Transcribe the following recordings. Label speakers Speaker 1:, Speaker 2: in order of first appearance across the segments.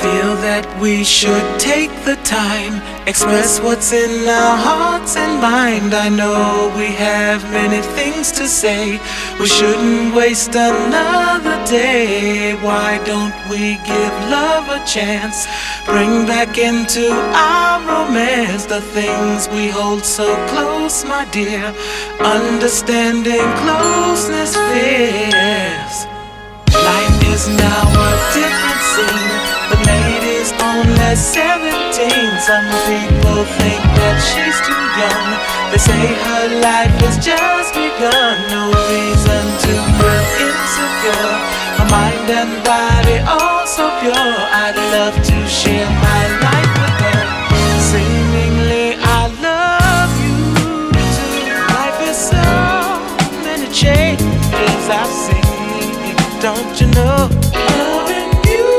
Speaker 1: feel that we should take the time, express what's in our hearts and mind. I know we have many things to say, we shouldn't waste another day. Why don't we give love a chance, bring back into our romance the things we hold so close, my dear. Understanding, closeness, fears. Life is now a different scene. The lady's only 17. Some people think that she's too young. They say her life has just begun. No reason to feel insecure. Her mind and body all so pure. I'd love to share my life with her. Seemingly I love you too. Life is so many changes I've seen, don't you know? Loving you,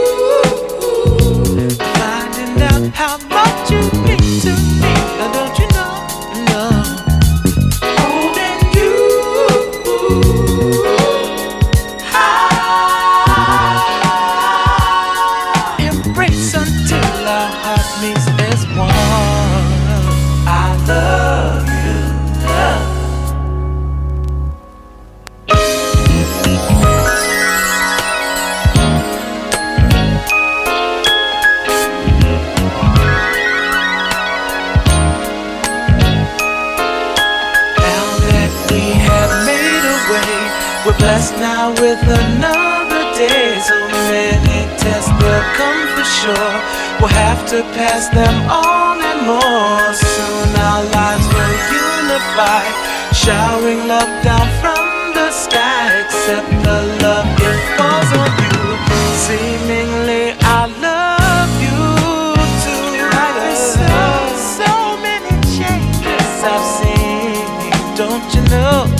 Speaker 1: finding out how much you mean to me. Now don't you know? No. Holding you high, embrace until our heart meets as one. I love you, love. We're blessed now with another day. So many tests will come for sure. We'll have to pass them on and more. Soon our lives will unify, showering love down from the sky. Accept the love, it falls on you. Seemingly I love you too. Life is so many changes I've seen, don't you know?